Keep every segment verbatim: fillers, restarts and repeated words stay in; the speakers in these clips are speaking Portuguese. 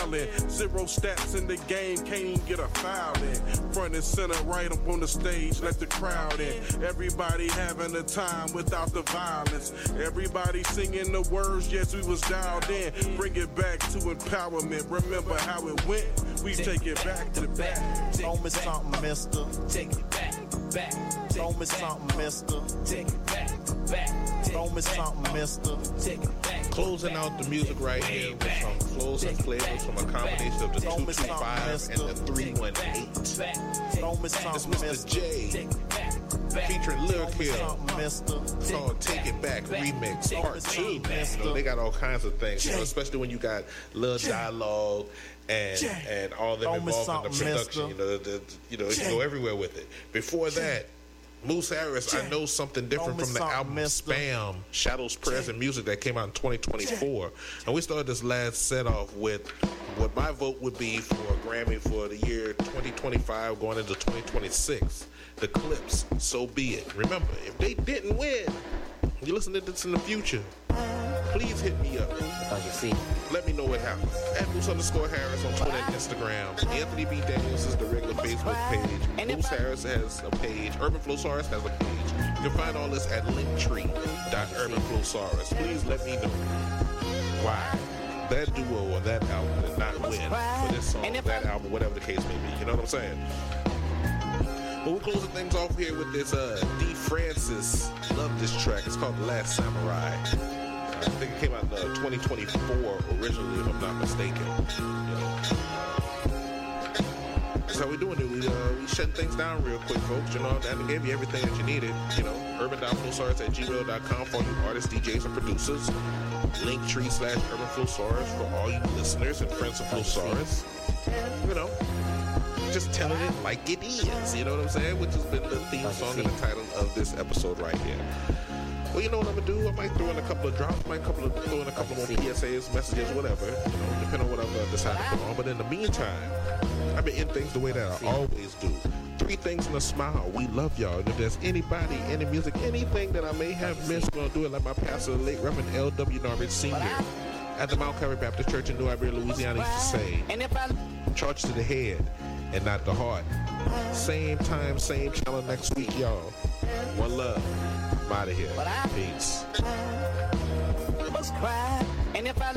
wildin'. Zero stats in the game, can't even get a foul in. Front and center, right up on the stage, let the crowd in. Everybody having a time without the violence. Everybody singing the words, yes, we was dialed in. Bring it back to empowerment, remember how it went. We take, take it back, back to back. Throw me something, mister. Take it back, back. Throw me something, mister. Take it back, back. Throw me something, mister. Take it back. Closing out the music right here with some flows and flavors from a combination of the two two five and the three one eight. Throw me something, It's Mister J featuring Lyric Hill. It's called Take It Back Remix Part two. You know, they got all kinds of things, you know, especially when you got little dialogue and and all them involved in the production. You know, the, you know, you can go everywhere with it. Before that, Moose Harris, I Know Something Different from the album Spam, Shadows, Prayers, and Music that came out in twenty twenty-four. And we started this last set off with what my vote would be for a Grammy for the year twenty twenty-five going into twenty twenty-six. The Clips, So Be It. Remember, if they didn't win, you listen to this in the future, please hit me up. Oh, you see. Let me know what happened. At Moose underscore Harris on Twitter and Instagram. Anthony B. Daniels is the regular Facebook page. Moose Harris has a page. Urban Flowsaurus has a page. You can find all this at linktree dot urban flowsaurus. Please let me know why that duo or that album did not win for this song, that album, whatever the case may be. You know what I'm saying? But we're closing things off here with this uh, D. Francis. Love this track. It's called The Last Samurai. I think it came out in uh, twenty twenty-four originally, if I'm not mistaken. You know. That's how we doing it. We uh, we shutting things down real quick, folks. You know, and I gave you everything that you needed. You know, urban dot flowsaurus at gmail dot com for all you artists, D Js, and producers. Linktree slash urban flowsaurus for all you listeners and friends of Flowsaurus. You know, just telling it like it is. You know what I'm saying? Which has been the theme song and the title of this episode right here. Well, you know what I'm gonna do? I might throw in a couple of drops, might couple of, throw in a couple more P S As, messages, whatever, you know, depending on what I've decided to put on. But in the meantime, I've been in things the way that I always do. Three things and a smile. We love y'all. And if there's anybody, any music, anything that I may have missed, we're gonna do it like my pastor, the late Reverend L W Norman Senior at the Mount Calvary Baptist Church in New Iberia, Louisiana, used to say, charge to the head and not the heart. Same time, same channel next week, y'all. One love. I'm out of here. Peace. Must cry, and if I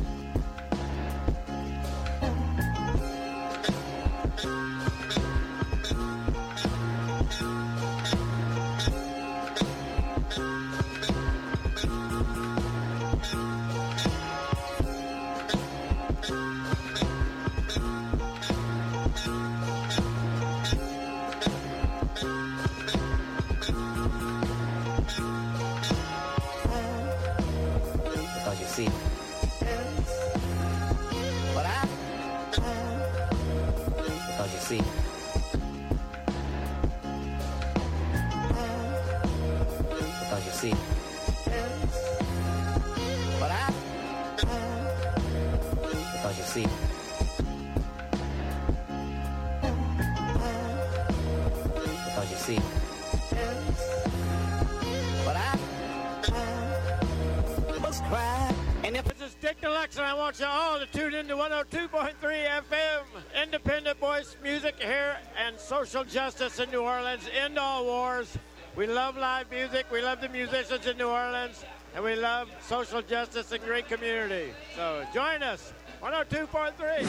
I want you all to tune into one oh two point three F M, independent voice music here and social justice in New Orleans. End all wars. We love live music. We love the musicians in New Orleans. And we love social justice and great community. So join us, one oh two point three.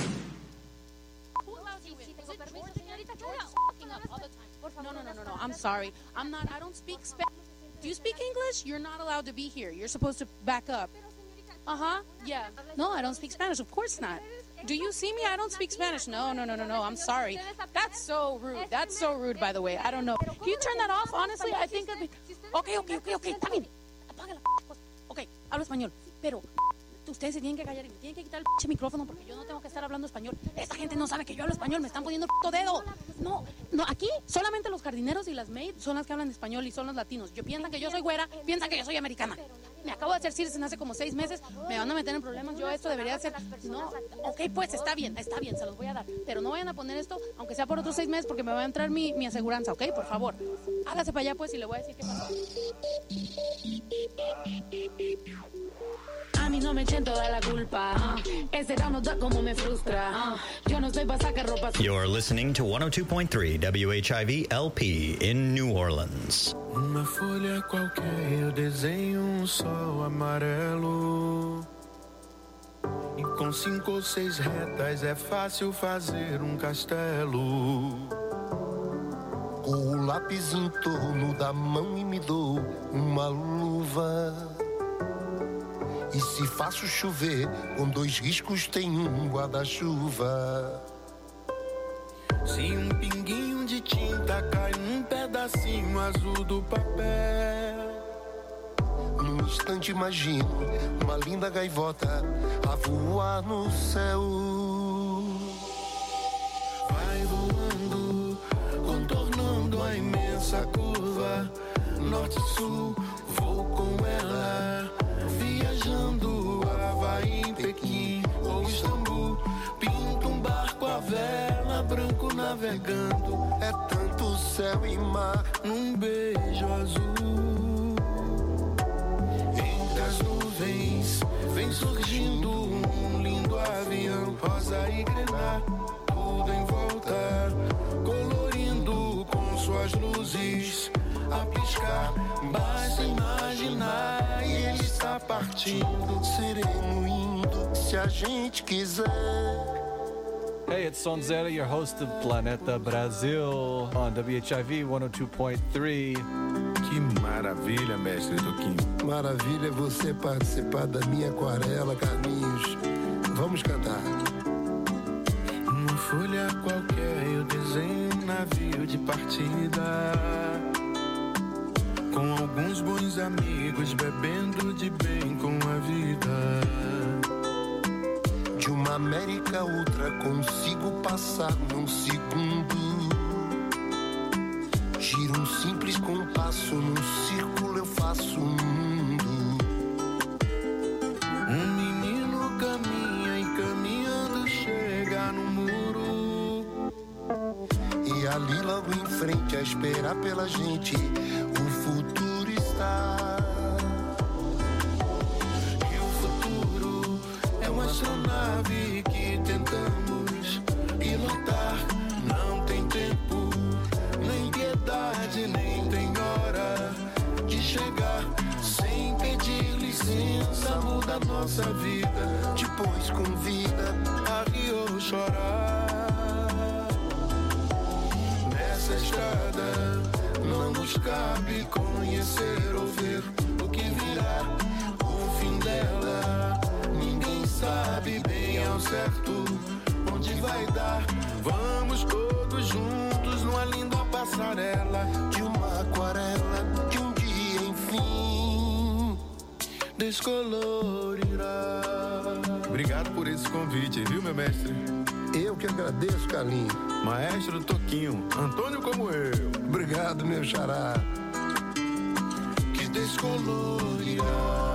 No, no, no, no, no. I'm sorry. I'm not, I don't speak Spanish. Do you speak English? You're not allowed to be here. You're supposed to back up. Uh-huh, yeah. No, I don't speak Spanish. Of course not. Do you see me? I don't speak Spanish. No, no, no, no, no. I'm sorry. That's so rude. That's so rude, by the way. I don't know. Can you turn that off? Honestly, I think it'd be... Okay, okay, okay, okay. Está bien. Apaga la cosa. Ok, hablo español. Pero ustedes se tienen que callar y me tienen que quitar el micrófono porque yo no tengo que estar hablando español. Esta gente no sabe que yo hablo español. Me están poniendo el dedo. No, no. Aquí solamente los jardineros y las maids son las que hablan español y son los latinos. Yo piensan que yo soy güera, piensan que yo soy americana. Me acabo de hacer círculos hace como seis meses. Me van a meter en problemas. Yo esto debería hacer... No, ok, pues está bien, está bien, se los voy a dar. Pero no vayan a poner esto, aunque sea por otros seis meses, porque me va a entrar mi, mi aseguranza, ¿ok? Por favor. Hágase para allá, pues, y le voy a decir qué pasó. A mí no me echen toda la culpa. Uh, ese round no da como me frustra. Uh, yo no soy pa' sacar ropa. You're listening to one oh two point three W H I V L P in New Orleans. Uma folha qualquer eu desenho um sol amarelo. E com cinco ou seis retas é fácil fazer um castelo. Com o lápis em torno da mão e me dou uma luva. E se faço chover, com dois riscos tem um guarda-chuva. Se um pinguinho de tinta cai num pedacinho azul do papel, num instante imagino uma linda gaivota a voar no céu. Vai voando, contornando a imensa curva, norte-sul, vou com ela, viajando Havaí, em Pequim ou Istambul, pinto um barco à vela, branco navegando, é tanto céu e mar num beijo azul. Entre as nuvens vem surgindo um lindo avião, rosa e grená, tudo em volta, colorindo com suas luzes a piscar. Basta imaginar e ele está partindo, sereno indo, se a gente quiser. Hey, it's Sonzera, your host of Planeta Brasil on W H I V one oh two point three. Que maravilha, mestre Toquinho. Maravilha é você participar da minha aquarela, Carlinhos. Vamos cantar. Uma folha qualquer eu desenho um navio de partida, com alguns bons amigos bebendo de bem com a vida. De uma América a outra consigo passar num segundo. Giro um simples compasso, num círculo eu faço um mundo. Um menino caminha e caminhando chega no muro. E ali logo em frente a esperar pela gente o futuro está. Astronave que tentamos pilotar, não tem tempo, nem piedade, nem tem hora de chegar. Sem pedir licença muda nossa vida, depois convida a rir ou chorar. Nessa estrada não nos cabe conhecer ou ver o que virá, o fim dela. Sabe bem ao certo onde vai dar. Vamos todos juntos numa linda passarela, de uma aquarela que um dia enfim descolorirá. Obrigado por esse convite, viu, meu mestre? Eu que agradeço, Carlinhos. Maestro Toquinho, Antônio como eu. Obrigado, meu xará. Que descolorirá.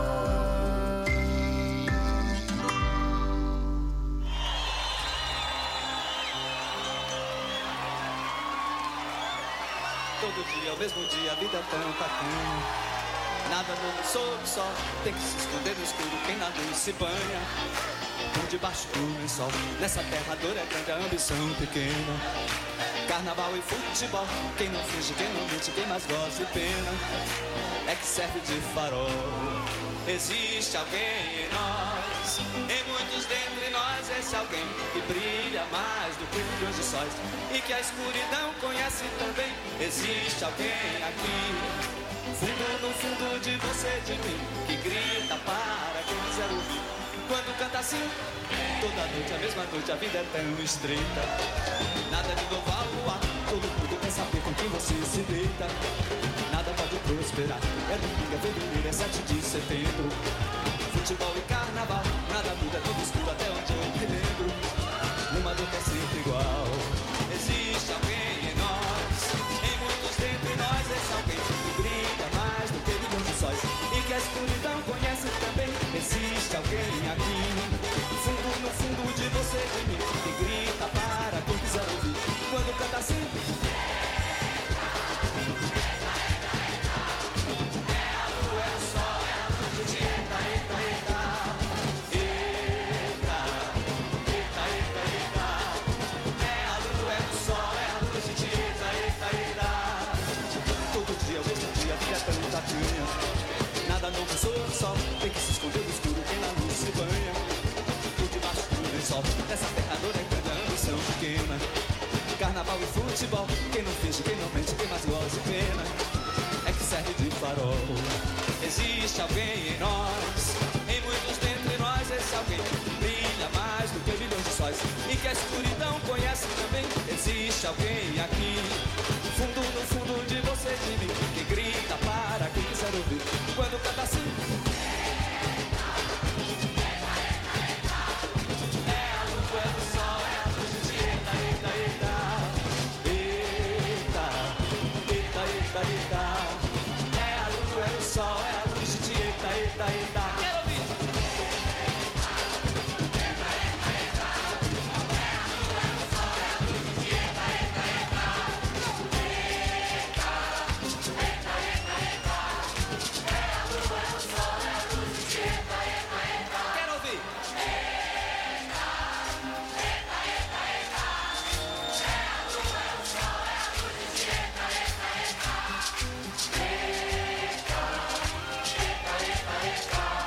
Todo dia, ao mesmo dia, a vida é tão bacana. Nada novo sob o sol, tem que se esconder no escuro, quem nada se banha. Por debaixo do lençol, nessa terra a dor é grande, a ambição pequena. Carnaval e futebol, quem não finge, quem não mente, quem mais gosta e pena é que serve de farol. Existe alguém em nós, em muitos dentre nós, esse alguém que brilha mais do que milhões de sóis e que a escuridão conhece também. Existe alguém aqui, fundo no fundo de você, de mim, que grita para quem quiser ouvir. Quando canta assim, toda noite, a mesma noite, a vida é tão estreita. Nada de novo ao luar, todo mundo quer saber com quem você se deita. Nada pode prosperar, é domingo, é fevereiro, é sete de setembro. Futebol e carnaval, nada muda, tudo escuro até onde eu me lembro. Uma dor que é sempre igual. Existe alguém em nós, em muitos dentre nós, esse alguém que brilha mais do que milhões de sóis e que a escuridão conhece também. Existe alguém aqui, fundo no fundo de você, de mim, que grita para quem quiser ouvir. Quando canta assim, é a lua, é o sol, é a noite, terra dura é grande, a ambição pequena. Carnaval e futebol, quem não finge, quem não mente, quem mais goza e pena é que serve de farol. Existe alguém em nós, em muitos dentre nós, esse alguém brilha mais do que milhões de sóis e que a escuridão conhece também. Existe alguém aqui, fundo no fundo de você e de mim, que grita para quem quiser ouvir, quando canta assim. Eita,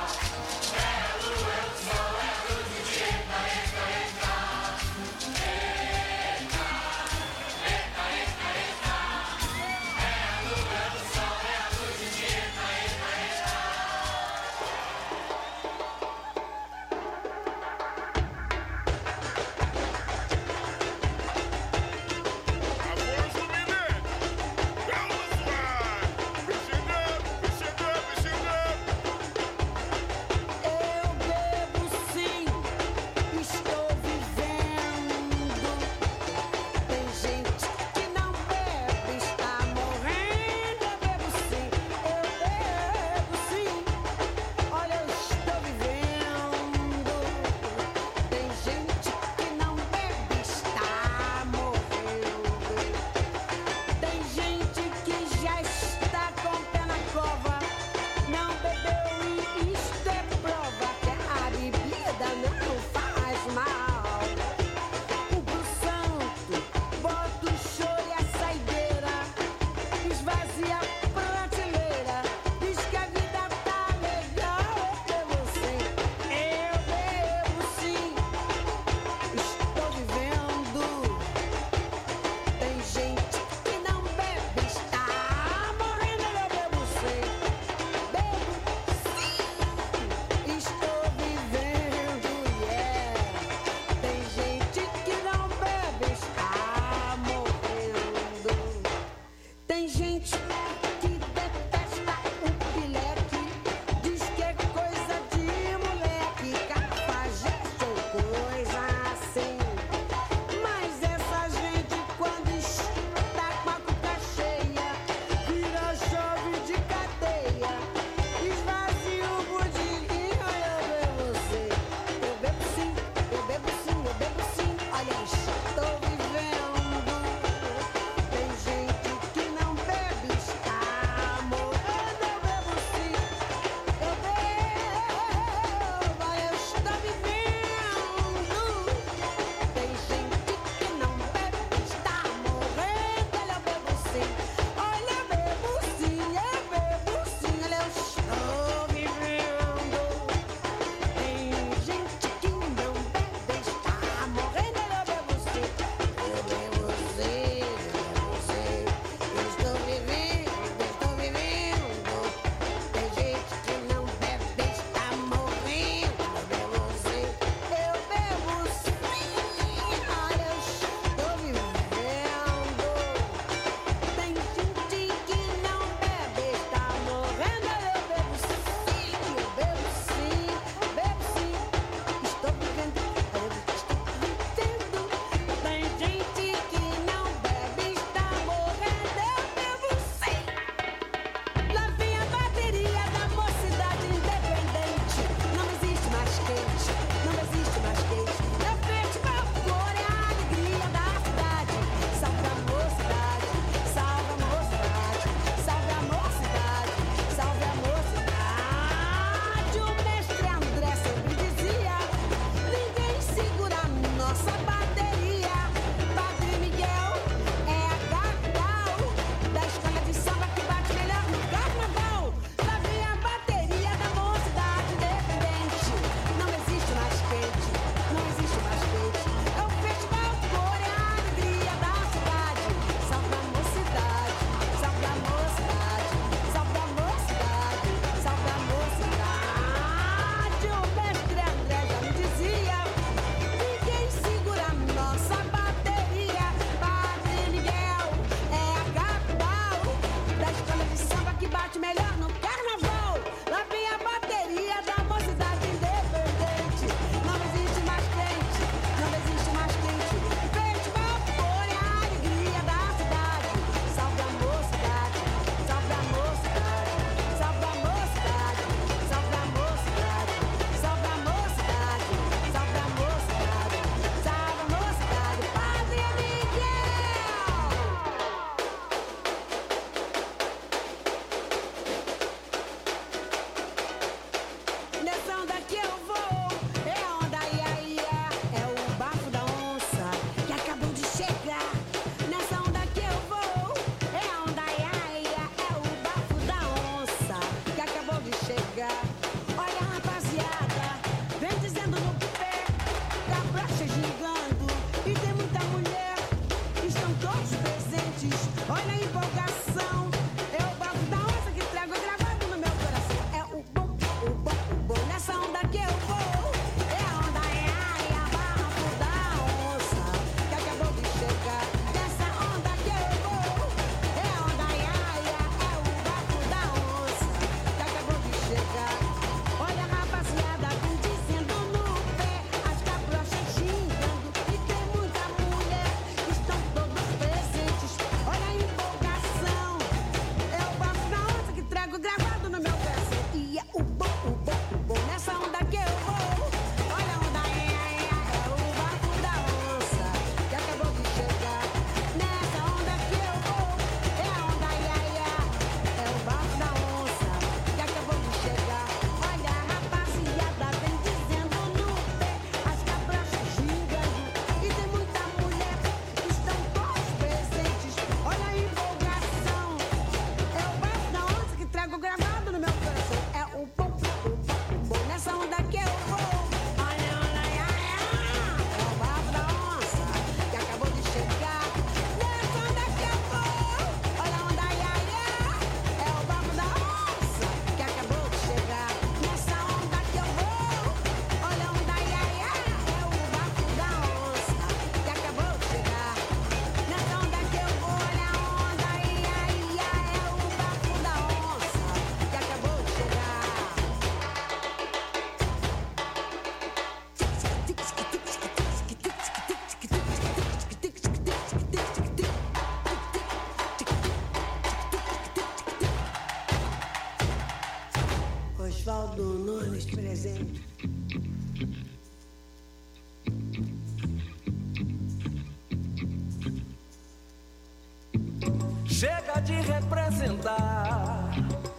Chega de representar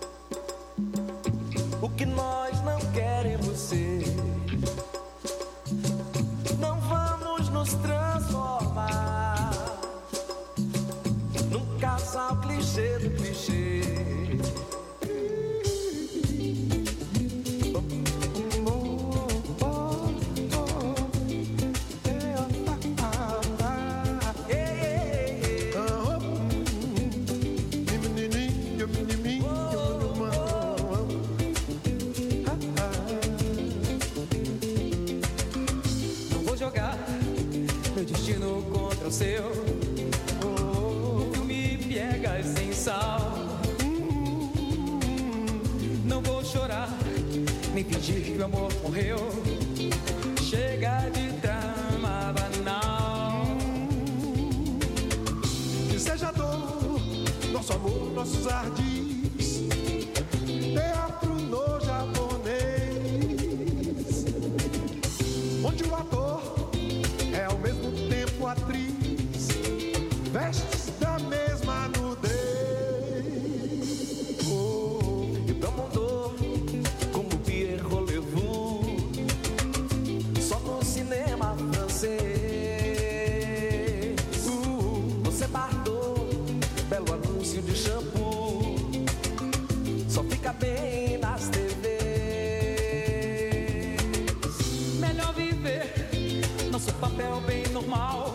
o que nós não queremos ser. Não vamos nos transformar num casal clichê do clichê. Seu, oh, tu me piegas sem sal. Não vou chorar, nem fingir que o amor morreu. Chega de drama banal. Que seja dor, nosso amor, nossos ardis. Teatro no japonês, onde o ator é ao mesmo tempo atriz. Vestes da mesma nudez. Oh, e pra Mondor, como Pierre Rolevaux, só no cinema francês. Uh, você Bardot, belo anúncio de shampoo, só fica bem nas T Vs. Melhor viver nosso papel bem normal.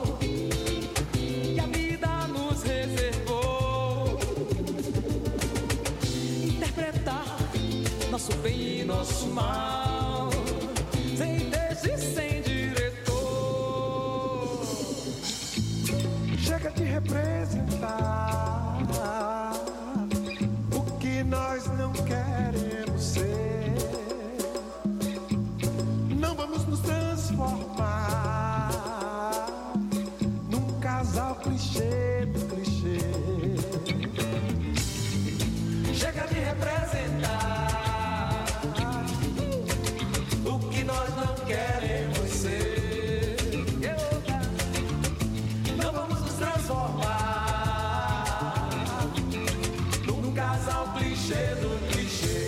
Nosso bem e nosso mal, sem texto e sem diretor. Chega de representar o que nós não queremos ser. Não vamos nos transformar num casal clichê do clichê. Chega de representar queremos ser. Não vamos nos transformar num casal clichê do clichê.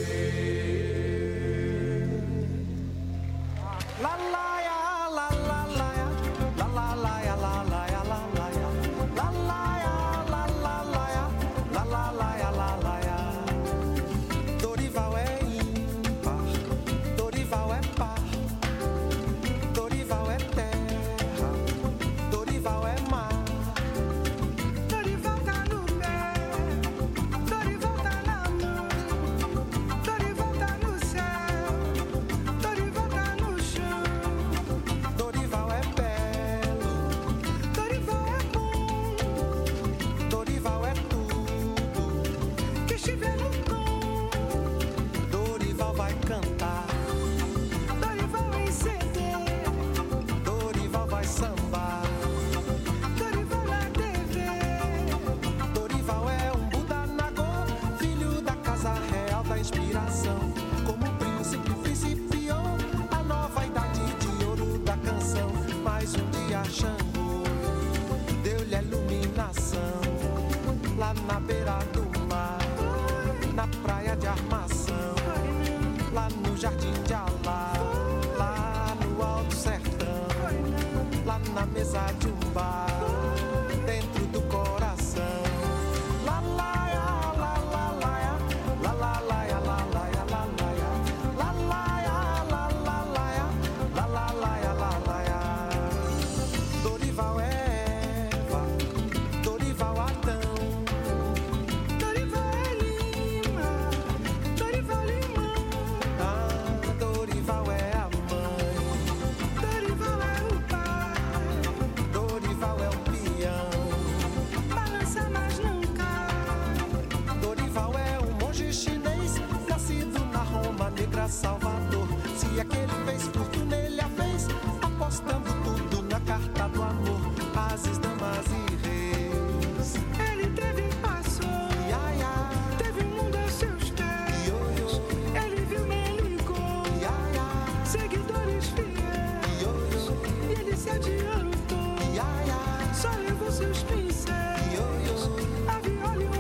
La la ya, la la la ya, la la la ya, la la ya, la la ya, la la ya, la la la ya, la la la ya, la la ya. Dorival é ímpar, Dorival é par. Dorival é terra, Dorival é mar. Dorival tá no pé, Dorival tá na mão. Dorival tá no céu, Dorival tá no chão. Dorival é belo, Dorival é bom. Dorival é tudo que estiver no tom. Dorival vai cantar, Dorival em C D. Dorival vai sambar, Dorival na T V. Dorival é um Buda Nagô, filho da casa real da inspiração. Como príncipe principiou a nova idade de ouro da canção. Mas um dia Xangô deu-lhe a iluminação. Lá na beira do mar, na praia de Armação, lá no jardim de Alá, lá no alto sertão, lá na mesa de um bar, dentro do coração. La la ya, la la la ya, la la la ya, la la ya, la la ya, la la ya, la la la ya, la la la ya, la la ya. Dorival é Eva, Dorival Adão, Dorival é Lima, Dorival Limão. Ah, Dorival é a mãe, Dorival é o pai, Dorival é o peão. Balança, mas não cai. Dorival é um monge chinês, nascido na Roma negra Salvador. Se aquele fez fortuna, ele a fez, apostando tudo na carta do amor. Ases, damas e reis. Ele teve e passou, ia, ia. Teve um mundo aos seus pés. Io, io. Ele viu, me ligou, ia, ia. Seguidores fiéis. Io, io. E ele se adiantou, ia, ia. Só levou seus pincéis, io, io. A viola e o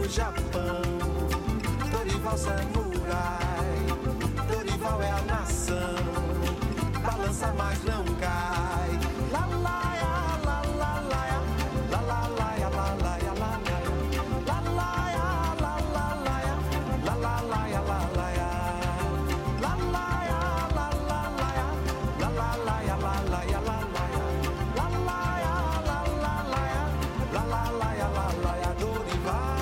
Japão. Dorival Samurai, Dorival é a nação. Balança, mas não cai. La la ya, la la la ya, la la la ya, la la ya, la la ya, la la ya, la la la ya, la la la ya, la la ya, la la ya, la la la ya, la la la ya, la la ya, la la ya, la la ya, la la la ya, la la la ya, la la ya, Dorival.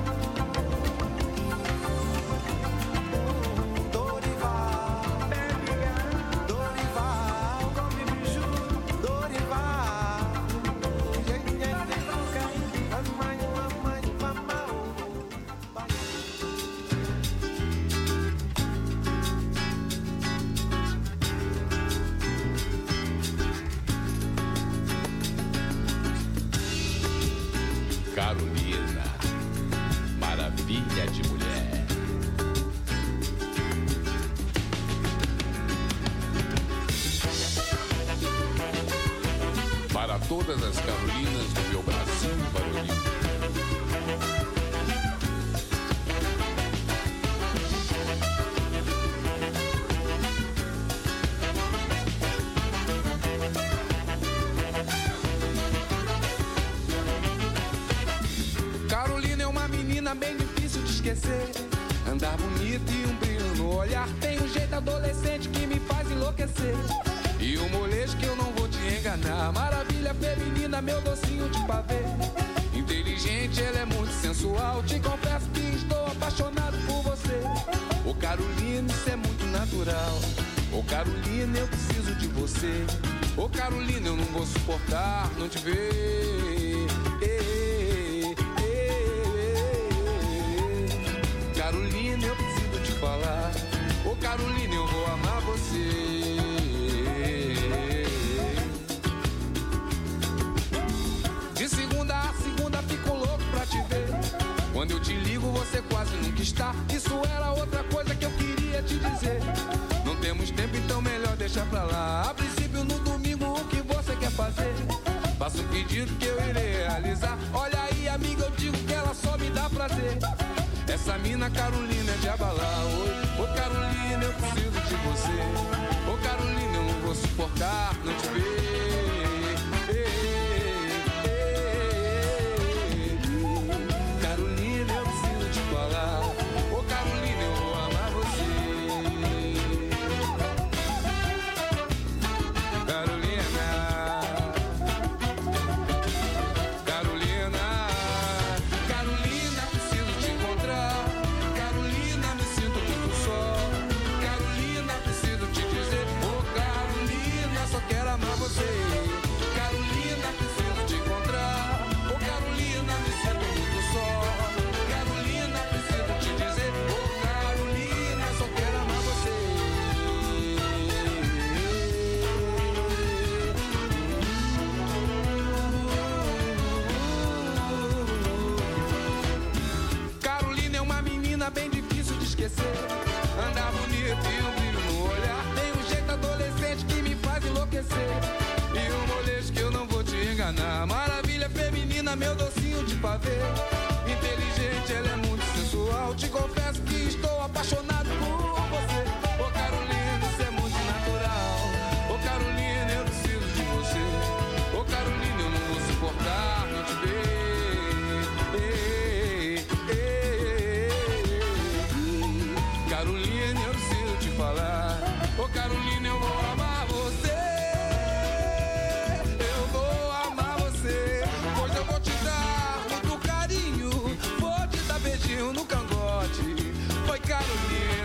Carolina, maravilha de mulher. Para todas as Carolinas do meu Brasil varonil. Carolina é uma menina bem difícil de esquecer. Andar bonito e um brilho no olhar. Tem um jeito adolescente que me faz enlouquecer. E um molejo que eu não vou te enganar. Maravilha feminina, meu docinho de pavê. Inteligente, ela é muito sensual. Te confesso que estou apaixonado por você. Ô Carolina, isso é muito natural. Ô Carolina, eu preciso de você. Ô Carolina, eu não vou suportar não te ver. Carolina, eu preciso te falar. Ô Carolina, eu vou amar você. De segunda a segunda fico louco pra te ver. Quando eu te ligo você quase nunca está. Isso era outra coisa que eu queria te dizer. Não temos tempo, então melhor deixar pra lá. A princípio no domingo o que você quer fazer? Faça um pedido que eu irei realizar. Olha aí amiga, eu digo que ela só me dá prazer. Essa mina Carolina é de abalar. Ô, ô Carolina, eu preciso de você. Ô Carolina, eu não vou suportar não te ver. Ei, ei, ei. Carolina, eu preciso te falar. Ô Carolina, eu vou amar você. Carolina, Carolina, Carolina, preciso te encontrar. Carolina, me sinto muito só. Carolina, preciso te dizer. Ô Carolina, só quero amar você. Carolina, preciso te encontrar. Ô Carolina, me sinto muito só. Carolina, preciso te dizer. Ô Carolina, só quero amar você. Carolina é uma menina bem difícil de esquecer. Andar bonito e um brilho no olhar. Tem um jeito adolescente que me faz enlouquecer. E um molejo que eu não vou te enganar. Maravilha feminina, meu docinho de pavê. Inteligente, ela é muito sensual. Te confesso que estou apaixonado por você. Ô Carolina, isso é muito natural. Ô Carolina, eu preciso de você. Ô Carolina, eu não vou suportar não te ver. Ei, ei, ei. Carolina, eu preciso te falar. Ô Carolina, eu vou amar você. Eu vou amar você. Pois eu vou te dar muito carinho. Vou te dar beijinho no cangote. Foi Carolina.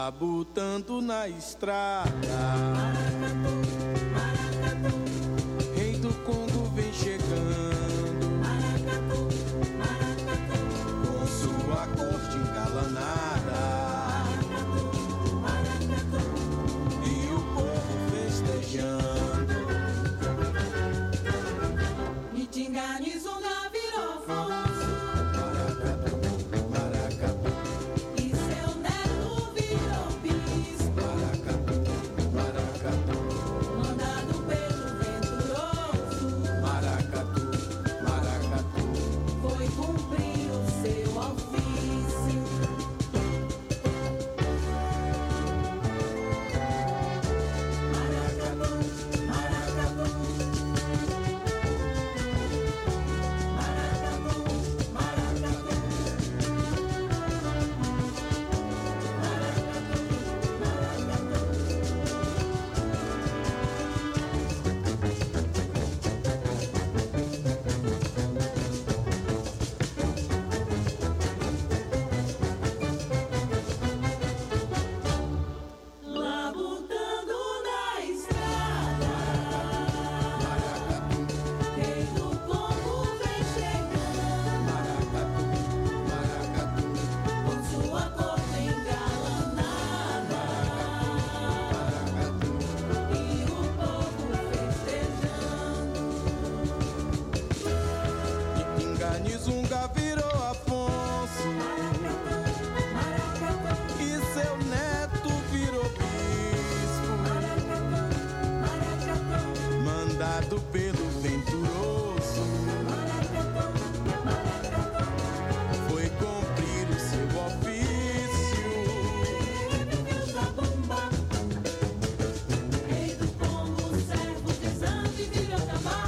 labutando na estrada. Rei do Congo vem chegando, com sua corte engalanada, e o povo festejando. Mitinganizunga virou Afonso, e seu neto virou bispo, mandado pelo venturoso, foi cumprir o seu ofício. Maracatu, maracatu. Labutando na estrada, Rei do Congo vem chegando, com sua corte engalanada, e o povo festejando. Mitinganizunga virou Afonso, e seu neto virou bispo, mandado pelo venturoso, foi cumprir o seu ofício. Rei do Congo, servo de Zambi, virou Tamar.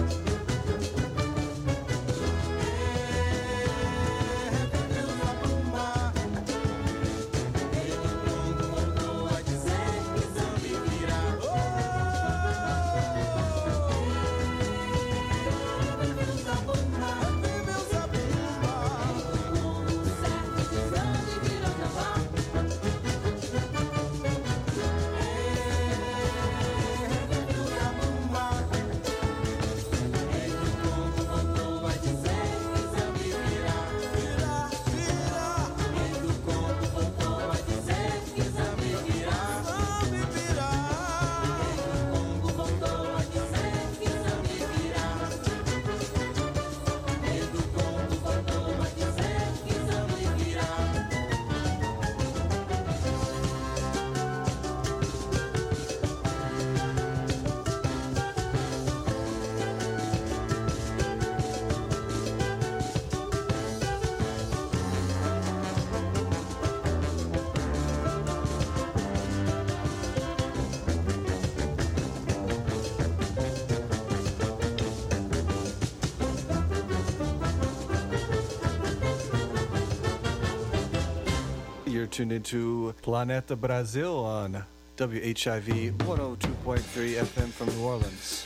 You're tuned into Planeta Brazil on W H I V one oh two point three F M from New Orleans.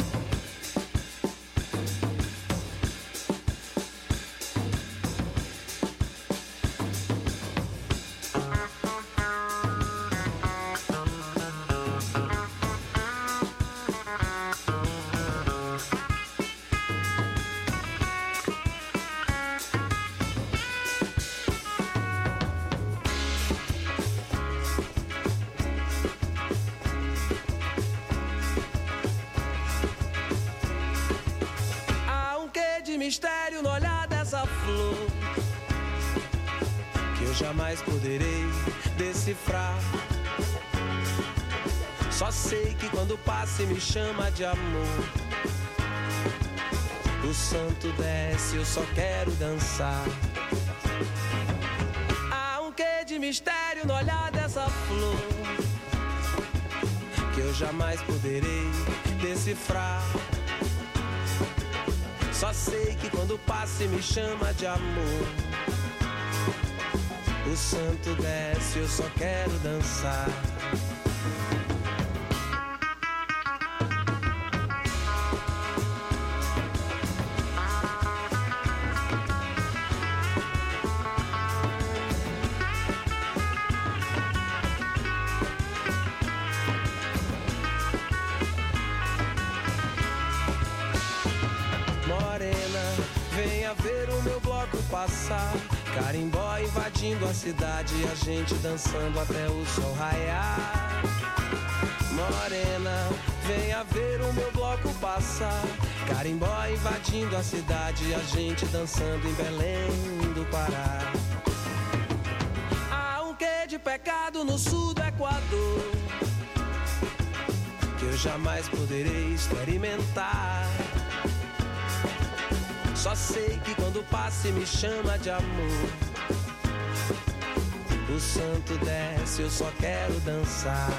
Mistério no olhar dessa flor que eu jamais poderei decifrar. Só sei que quando passa e me chama de amor, o santo desce, eu só quero dançar. Há um quê de mistério no olhar dessa flor que eu jamais poderei decifrar. Só sei que quando passa e me chama de amor, o santo desce, eu só quero dançar. passar. Carimbó invadindo a cidade, a gente dançando até o sol raiar. Morena, venha ver o meu bloco passar. Carimbó invadindo a cidade, a gente dançando em Belém do Pará. Há um quê de pecado no sul do Equador que eu jamais poderei experimentar. Só sei que quando passa e me chama de amor, o santo desce, eu só quero dançar.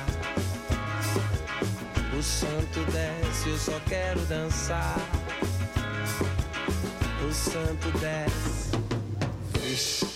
O santo desce, eu só quero dançar. O santo desce. Vixe.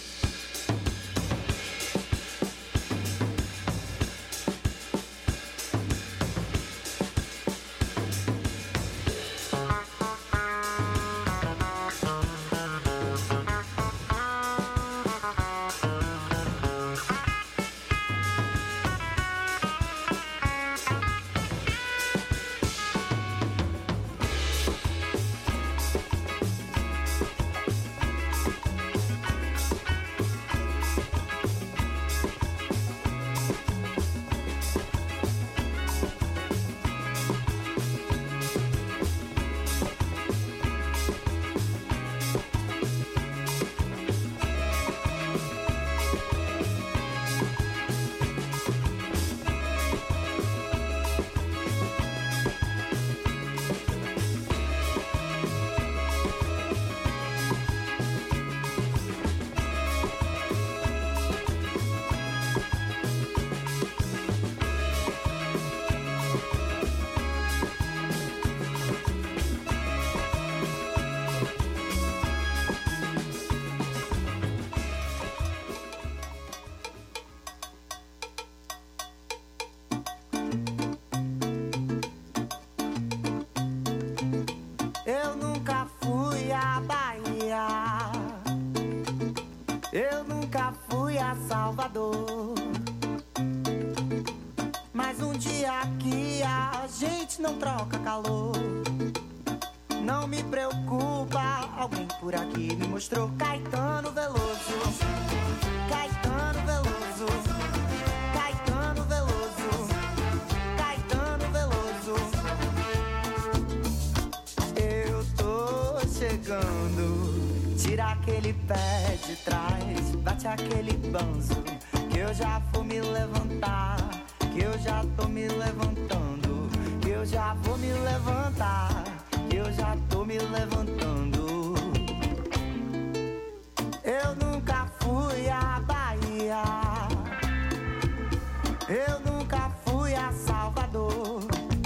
Eu nunca fui à Bahia, eu nunca fui a Salvador, mas um dia aqui a gente não troca calor. Não me preocupa, alguém por aqui me mostrou Caetano Veloso, Caetano Veloso, Caetano Veloso, Caetano Veloso. Eu tô chegando, tira aquele pé de trás, bate aquele banzo, que eu já vou me levantar, que eu já tô me levantando, que eu já vou me levantar, que eu já tô me levantando. Eu nunca fui à Bahia, eu nunca fui a Salvador,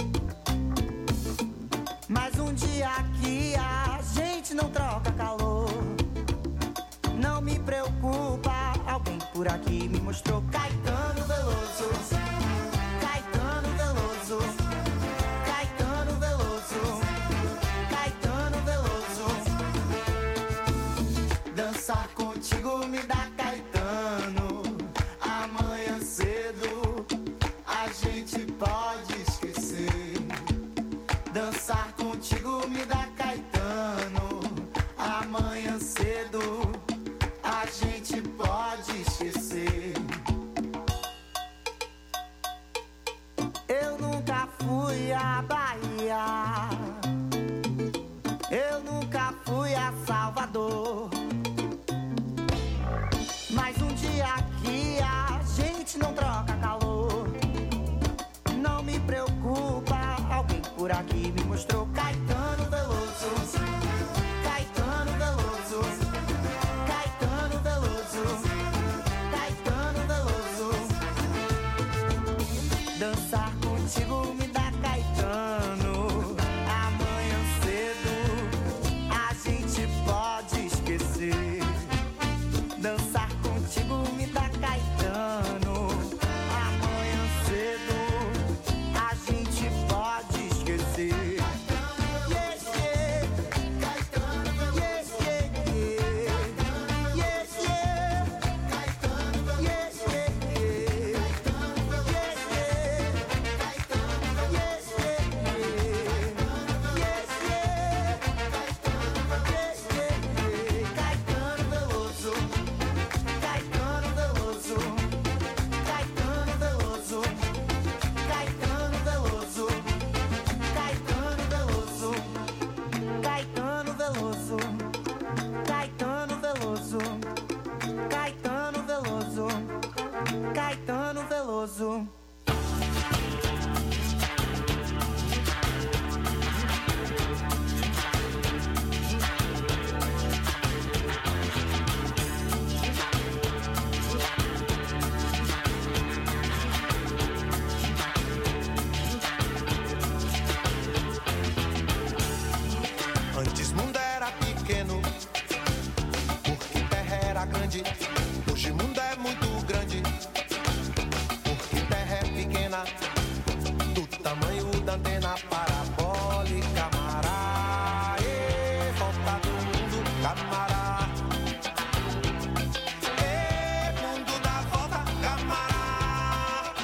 mas um dia aqui a gente não troca calor. Não me preocupa, alguém por aqui me mostrou Caetano Veloso, Caetano Veloso, Caetano Veloso, Caetano Veloso. Dançar contigo me dá Caetano. Amanhã cedo a gente pode esquecer. Dançar contigo me dá Caetano. Amanhã cedo a gente pode esquecer. Eu nunca fui à Bahia, eu nunca fui a Salvador, mas um dia aqui a gente não troca calor. Não me preocupa, alguém por aqui me mostrou Caetano Veloso, Caetano Veloso, Caetano Veloso, Caetano Veloso. Dançar contigo me dá Caetano. Amanhã cedo a gente pode esquecer. Dançar contigo me dá Caetano. Amanhã cedo a gente pode esquecer. Yes, yeah. Caetano, yes, yeah, yeah. Yes, yeah. Caetano, yes, yeah, yeah. Yes, yeah. Caetano, antena, do tamanho da antena parabólica, camará, e volta do mundo, camará, e mundo da volta, camará.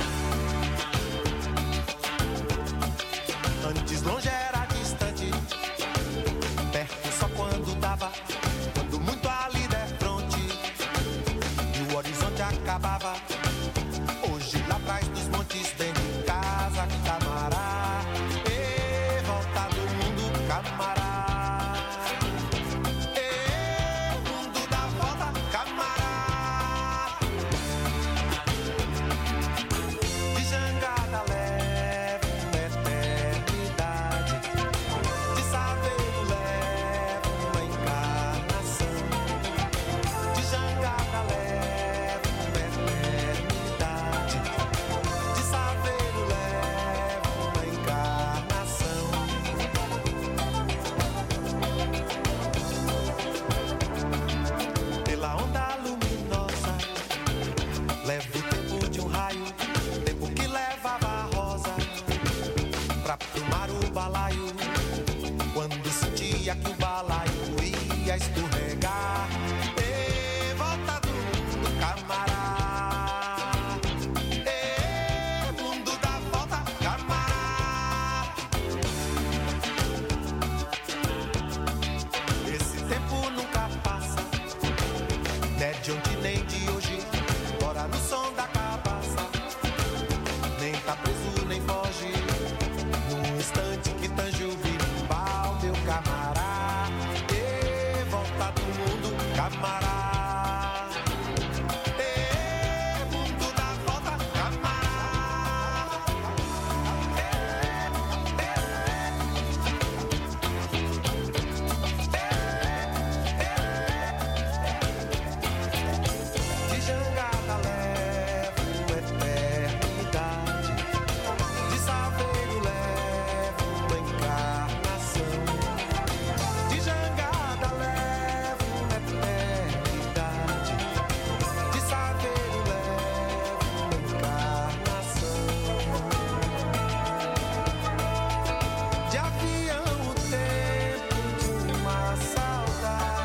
Antes longe era distante, perto só quando dava, quando muito ali der fronte, e o horizonte acabava. Hoje lá atrás dos montes, dentro de casa, camará, e volta do mundo, camará, e mundo da volta, camará. De jangada leva uma eternidade, de saveiro leva uma encarnação, de jangada leva uma eternidade, de saveiro leva uma encarnação. Pela onda luminosa leva o tempo de um raio, tempo que levava a rosa pra tomar o balaio, quando sentia que o balaio ia escorregar. E volta do mundo, camará, e mundo da volta, camará. Esse tempo nunca passa, né de ontem nem de hoje, bora no som da cabaça, nem tá preso nem foge, num instante que tange o birimbau, meu camará, e volta do mundo, camará, e mundo da volta, camará. De jangada leva uma eternidade, de saveiro leva uma encarnação, de jangada leva uma eternidade, de saveiro leva uma encarnação. De avião o tempo de uma saudade,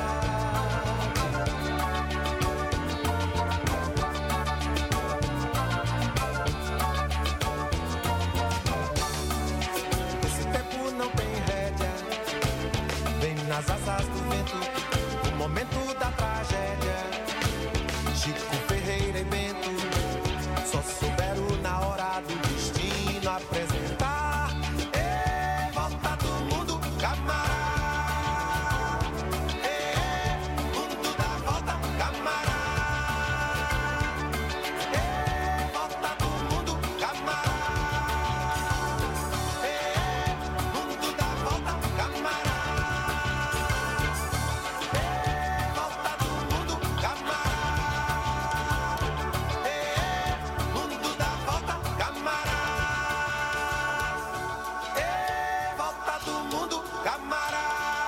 esse tempo não tem rédea, vem nas asas do vento, o momento da tragédia. Chico, Ferreira e Bento só souberam na hora do destino apresentar. E volta do mundo, camará, e mundo da volta, camará, e volta do mundo, camará, e mundo da volta, camará, e volta do mundo, camará, e mundo da volta, camará, e volta do mundo, camará,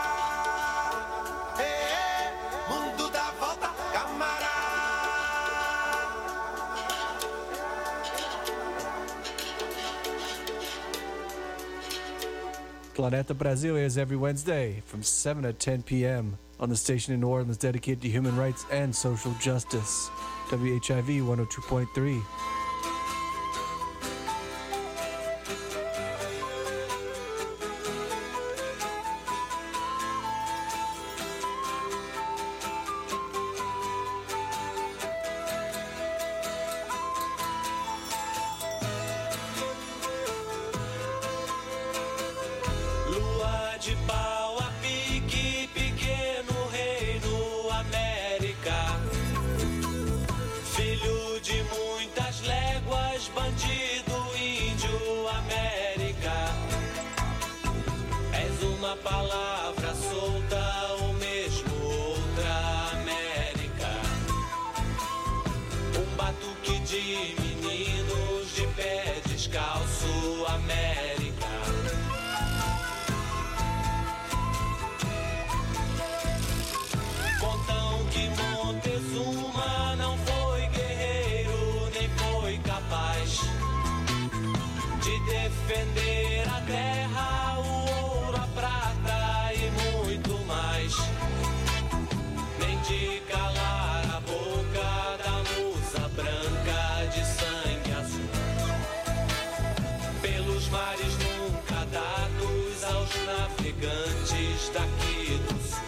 e mundo da volta, camará. Planeta Brazil airs every Wednesday from seven to ten p.m. on the station in New Orleans dedicated to human rights and social justice. W H I V one oh two point three. Lua de pau a pique, pequeno reino América, filho de muitas léguas, bandido índio América. És uma palavra solta ou mesmo outra América, um batuque de meninos de pé descalço América. Contam que Montezuma não foi guerreiro nem foi capaz defender a terra, o ouro, a prata e muito mais. Nem de calar a boca da musa branca de sangue azul. Pelos mares nunca dados aos navegantes daqui do sul.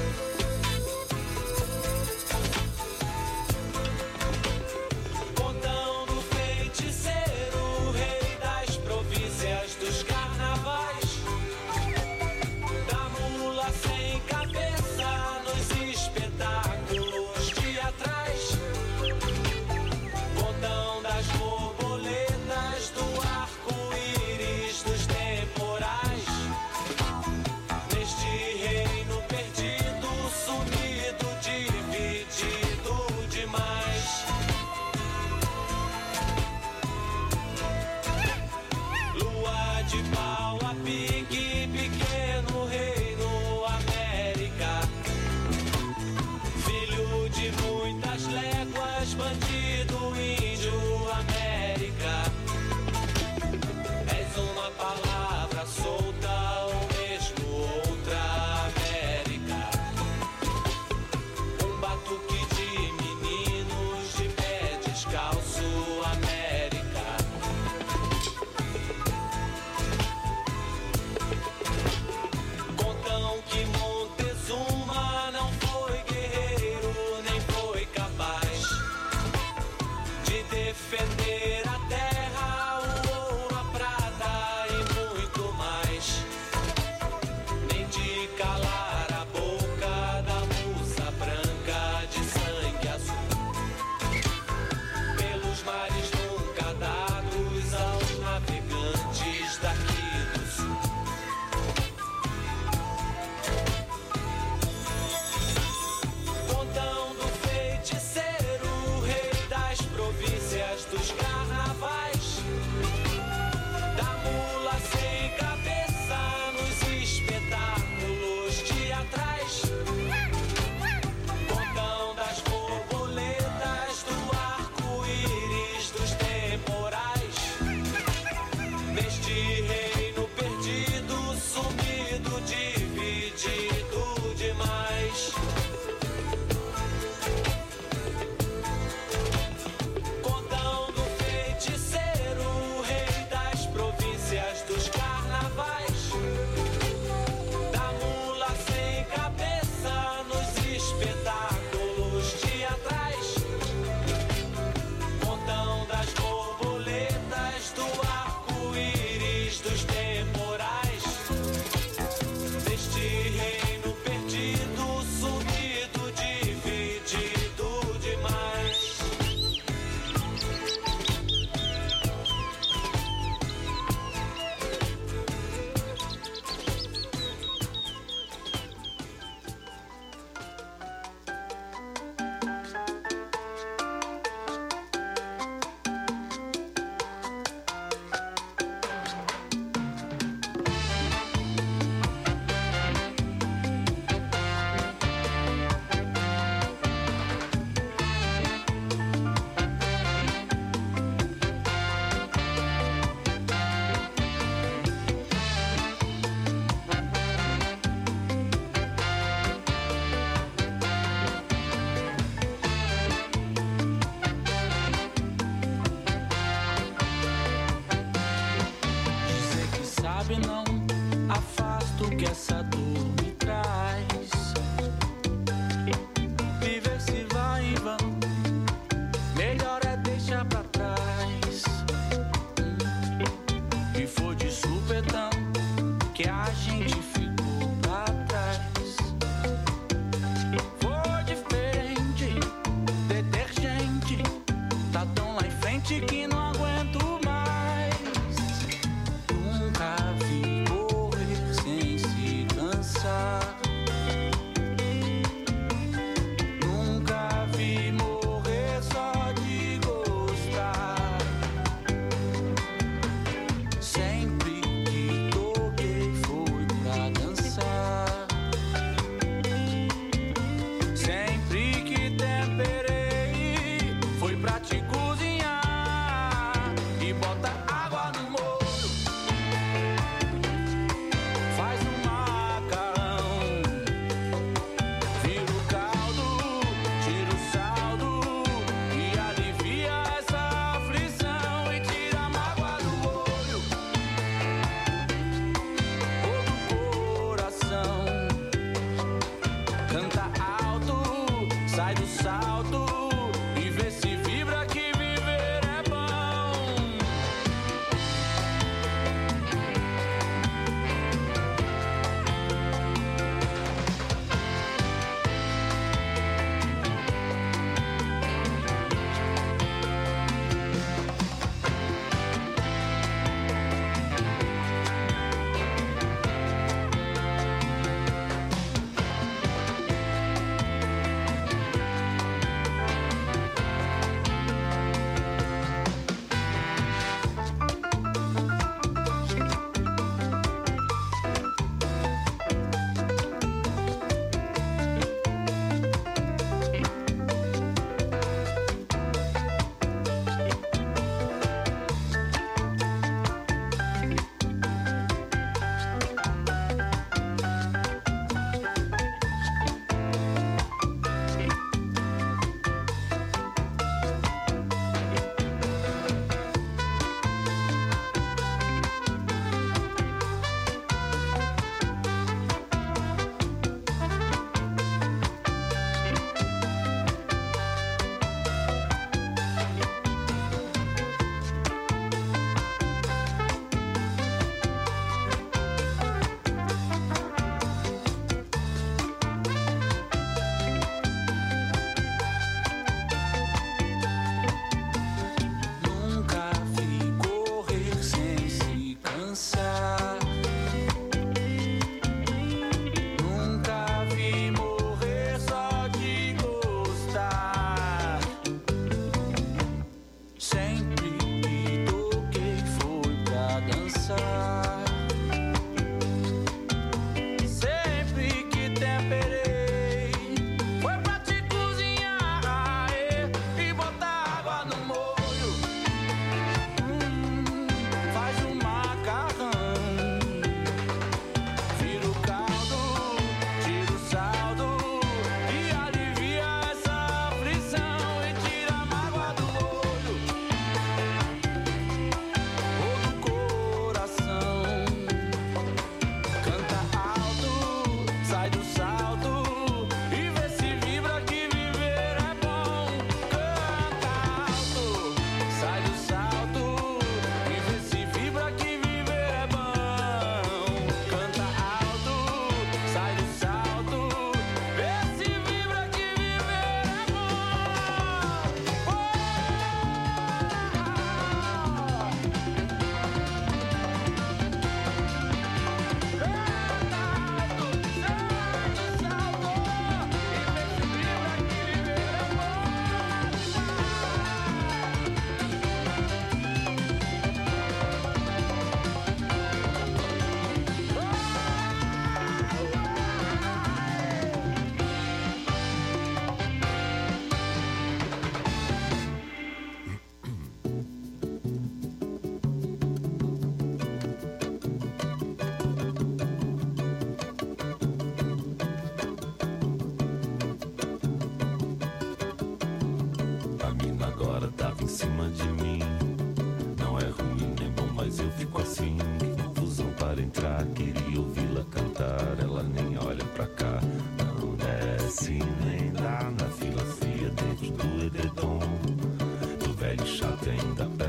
Que não aguento mais. Nunca vi correr sem se cansar.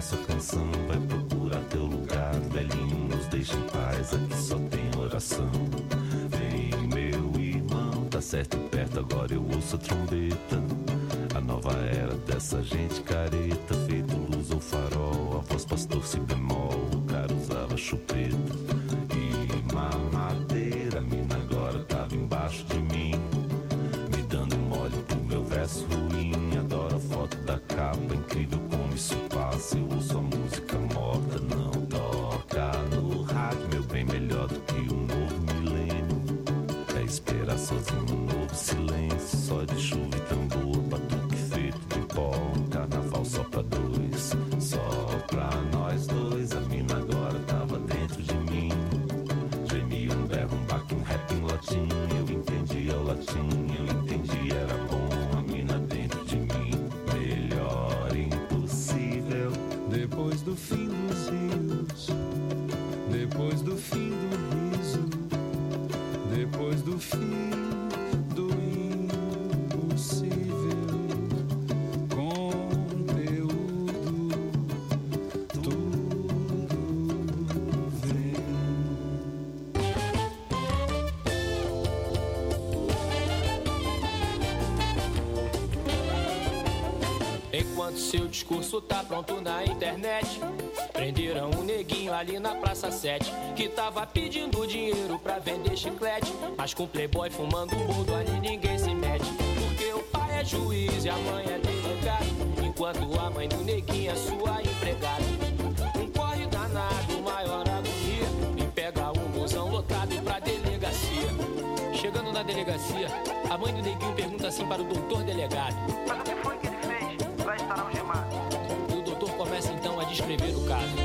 essa canção vai procurar teu lugar. Velhinho, nos deixa em paz, aqui só tem oração. Vem, meu irmão, tá certo e perto, agora eu ouço a trombeta. A nova era dessa gente careta, feito luz ou farol, a voz pastor si bemol, o cara usava chupeta. E mamadeira, a mina agora tava embaixo de mim, me dando mole pro meu verso ruim. Adoro a foto da capa, incrível como isso passa. Eu ouço a música morta, não toca no rádio, meu bem, melhor do que um novo milênio. É esperar sozinho um novo silêncio, só de chuva e tambor, batuque feito de pó, um carnaval só pra dois, só pra nós dois. A mina agora tava dentro de mim, gemia um berro, um baque, um rap em latim. Eu entendia o latim, eu entendi, era bom. A mina dentro de mim, melhor impossível. Depois do fim dos rios, depois do fim do riso, depois do fim do impossível, conteúdo, tudo vem. Enquanto seu discurso tá pronto na internet, prenderam um neguinho ali na Praça sete, que tava pedindo dinheiro pra vender chiclete. Mas com playboy fumando boldo ali ninguém se mete, porque o pai é juiz e a mãe é delegado, enquanto a mãe do neguinho é sua empregada. Um corre danado, maior agonia, e pega um busão lotado e pra delegacia. Chegando na delegacia, a mãe do neguinho pergunta assim para o doutor delegado: mas o que foi que ele fez? Vai estar algemado. E o doutor começa então a descrever o caso.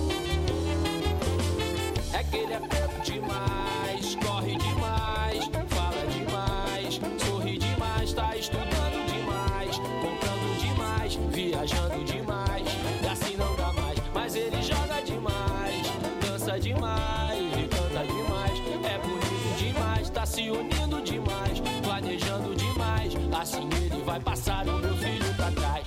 É que ele é preto demais, corre demais, fala demais, sorri demais, tá estudando demais, comprando demais, viajando demais, e assim não dá mais. Mas ele joga demais, dança demais e canta demais, é bonito demais, tá se unindo demais, planejando demais, assim ele vai passar o meu filho pra trás.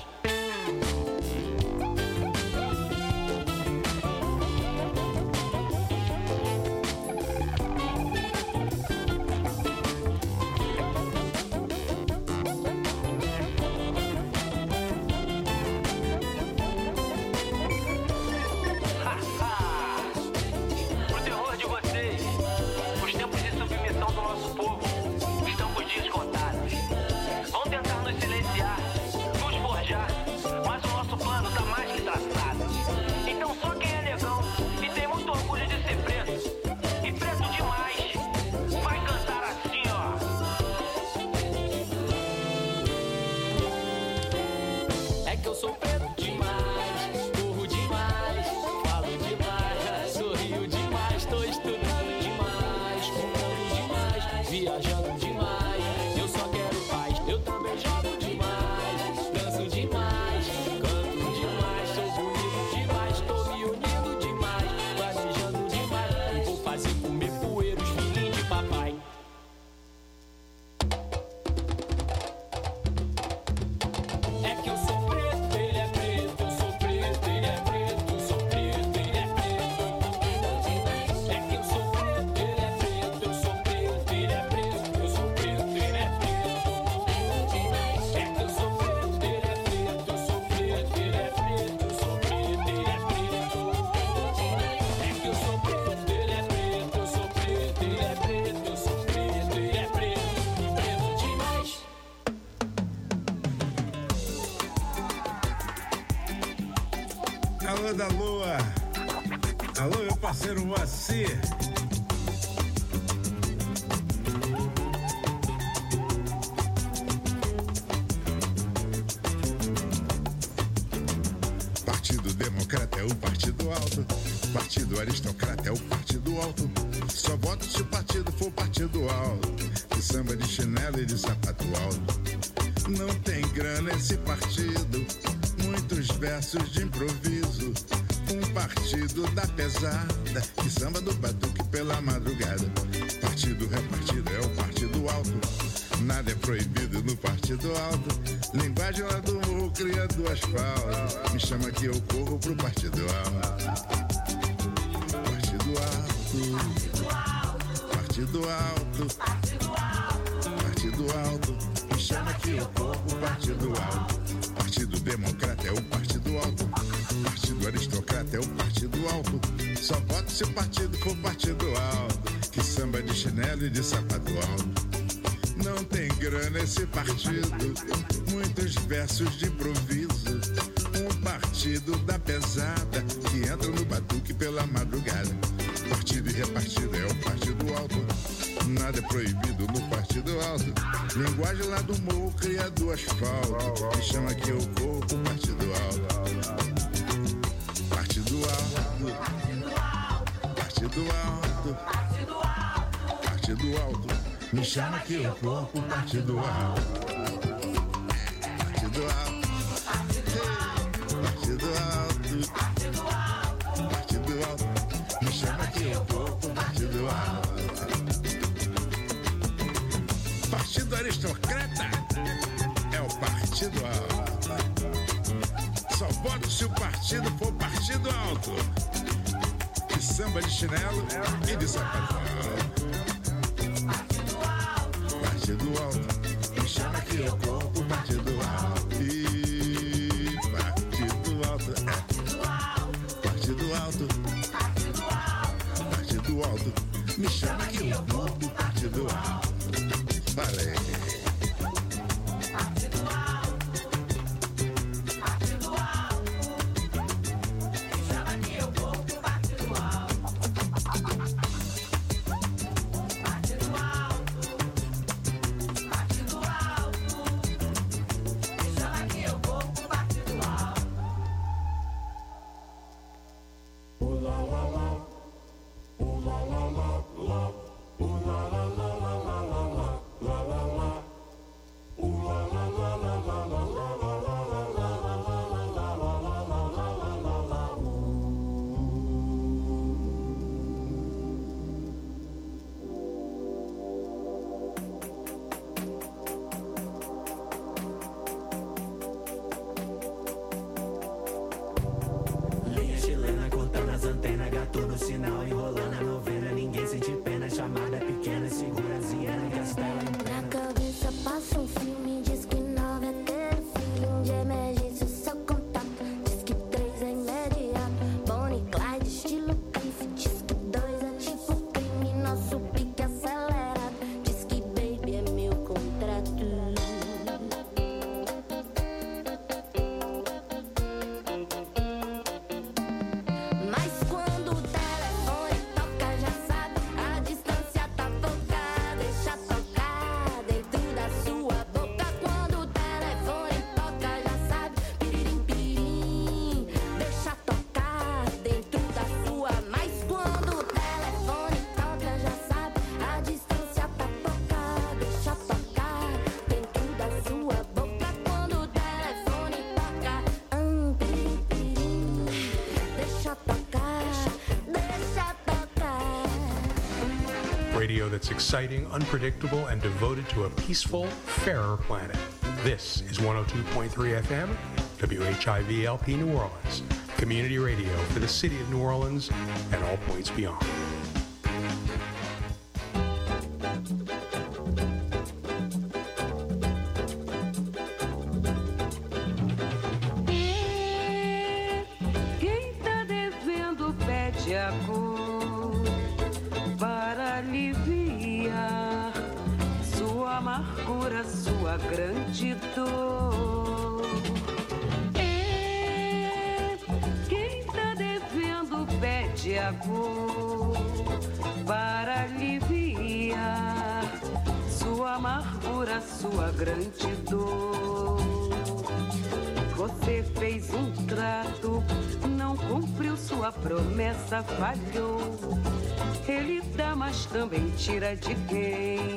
Alô da Lua, alô meu parceiro Moacir. Partido Democrata é o Partido Alto, Partido Aristocrata é o Partido Alto. Só voto se o partido for Partido Alto, de samba de chinelo e de sapato alto. Não tem grana esse partido, muitos versos de improviso. Um partido da pesada, que samba do batuque pela madrugada. Partido repartido é o Partido Alto, Nada é proibido no Partido Alto. Linguagem lá do morro cria do asfalto. Me chama que eu corro pro Partido Alto. Partido Alto. Partido Alto. Partido Alto. Me chama que eu corro pro Partido Alto. Partido Democrata é o Partido Alto. Partido Aristocrata é o Partido Alto. Só voto se o partido for Partido Alto. Que samba de chinelo e de sapato alto. Não tem grana esse partido, muitos versos de improviso. Um partido da pesada que entra no batuque pela madrugada. Partido e repartido é o Partido Alto. Nada é proibido no Partido Alto. Linguagem lá do morro cria do asfalto. Me chama que eu corro pro Partido Alto. Partido Alto. Partido Alto. Partido Alto. Me chama que eu corro pro Partido Alto. Partido Alto. Partido Alto. Partido Alto. Me chama que eu corro pro Partido Alto. Partido Aristocrata é o Partido Alto. Só voto se o partido for Partido Alto. De samba de chinelo e de sapato alto. Partido Alto, me chama que eu corro pro Partido Alto. E Partido Alto, é. Partido Alto, Partido Alto, me chama que eu corro pro Partido Alto. Falei. Partido Alto, Partido Alto, me chama que eu corro pro Partido Alto. Partido Alto. Radio that's exciting, unpredictable, and devoted to a peaceful, fairer planet. This is one oh two point three F M, W H I V L P New Orleans, community radio for the city of New Orleans and all points beyond. Quem tá devendo pede a cor para aliviar sua amargura, sua grande dor. É, quem tá devendo pede a cor para aliviar sua amargura, sua grande dor. Você fez um trato, não cumpriu sua promessa, falhou. Ele dá, mas também tira de quem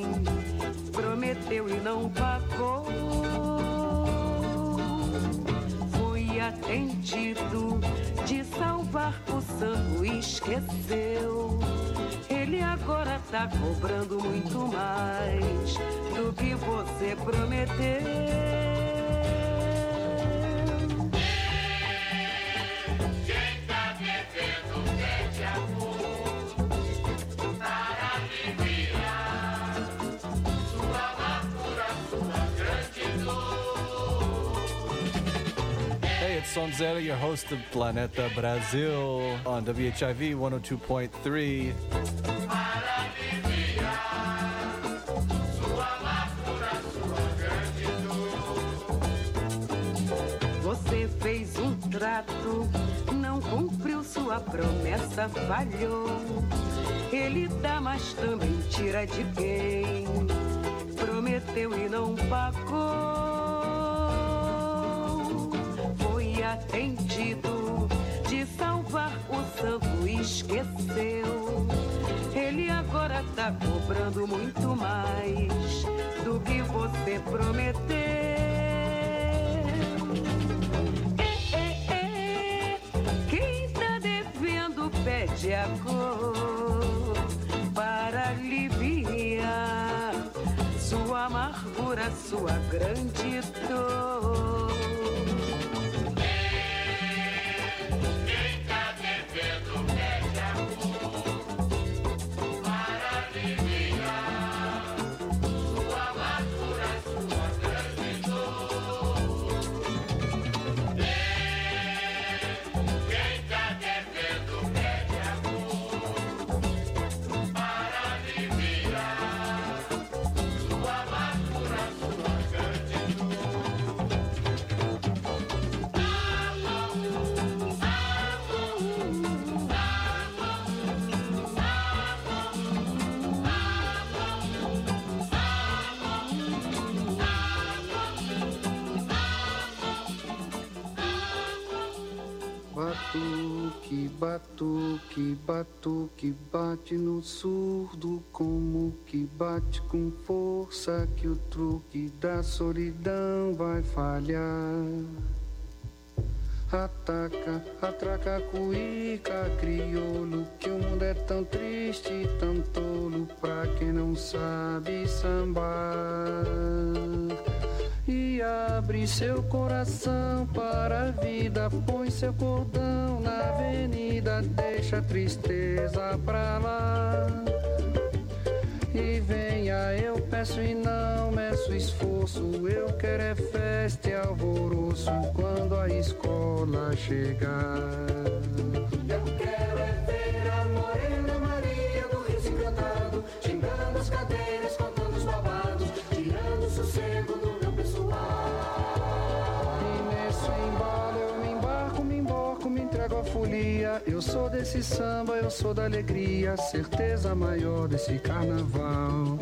prometeu e não pagou. Foi a atendido de salvar o santo esqueceu. Ele agora tá cobrando muito mais do que você prometeu. It's Sonzera, your host of Planeta Brasil on W H I V one oh two point three. Você fez um trato, não cumpriu sua promessa, falhou. Ele dá, mas também tira de quem prometeu e não pagou. Atendido de salvar o santo esqueceu. Ele agora tá cobrando muito mais do que você prometeu. É, é, é. Quem tá devendo pede a cor para aliviar sua amargura, sua grande dor. Batuque, batuque, batuque, bate no surdo como que bate com força que o truque da solidão vai falhar. Ataca, atraca, cuíca, crioulo, que o mundo é tão triste, tão tolo pra quem não sabe sambar. E abre seu coração para a vida, põe seu cordão na avenida, deixa a tristeza pra lá. E venha, eu peço e não meço esforço, eu quero é festa e alvoroço quando a escola chegar. Eu quero é ver a morena Maria do Rio encantado, xingando as cadeiras, contando os babados, tirando o sossego do meu pessoal. E nesse embalo eu me embarco, me emborco, me entrego à folia. Eu sou desse samba, eu sou da alegria, certeza maior desse carnaval.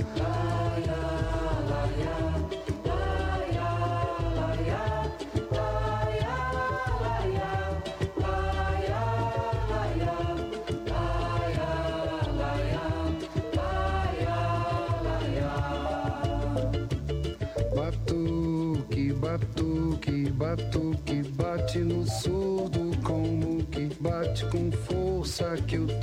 Batuque, batuque, batuque, bate no surdo como que bate com força que o